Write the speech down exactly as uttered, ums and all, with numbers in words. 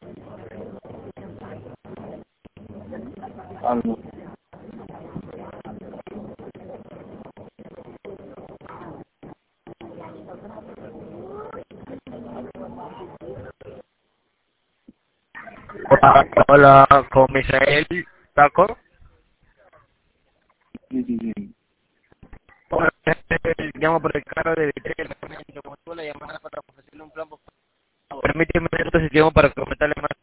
Algo. Hola, hola, con Misael Taco. Sí, sí, sí. Hola, eh, llamo por el carro de Vitré, como tuvo la llamada para ofrecerle un plan. Por favor. Permíteme un minuto si llamo para comentarle más.